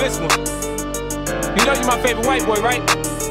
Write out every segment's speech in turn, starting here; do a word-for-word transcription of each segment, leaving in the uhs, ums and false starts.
this one. You know you my favorite white boy, right?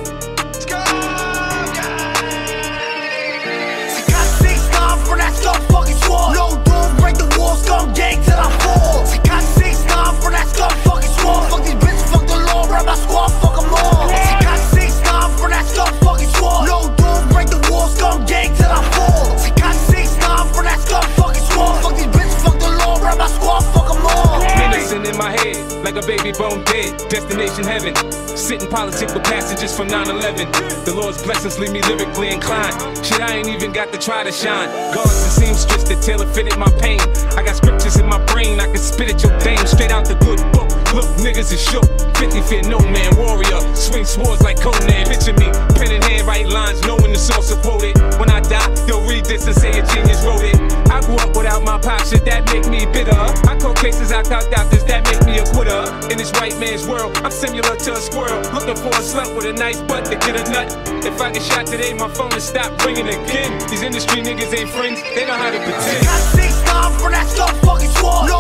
For that scum fucking swore. No doom, break the wall, scum gang till I fall. Got six nine for that scum fucking swore. Fuck these bitches, fuck the law, rap my squad, fuck them all. Got six nine for that scum fucking swore. No doom, break the wall, scum gang till I fall. Got six nine for that scum fucking swore. Fuck these bitches, fuck the law, rap my squad, fuck them all. Menacing in my head, like a baby bone dead. Destination heaven. Sitting politic with passengers from nine eleven. The Lord's blessings leave me lyrically inclined. Shit, I ain't even got to try to shine. God's the seamstress that tailor fitted my pain. I got scriptures in my brain, I can spit at your dame. Straight out the good book. Look, niggas is shook. fifty fear no man, warrior. Swing swords like Conan. Picture me, pen in hand, write lines, knowing the source are quoted. When I die, they'll read this and say a genius wrote it. I grew up without my pop, shit that make me bitter. I caught cases, I caught doctors, that make me a quitter. In this white man's world, I'm similar to a squirrel, looking for a slut with a nice butt to get a nut. If I get shot today, my phone will stop ringing again. These industry niggas ain't friends, they know how to pretend. Got six nine for that scum fucking swore.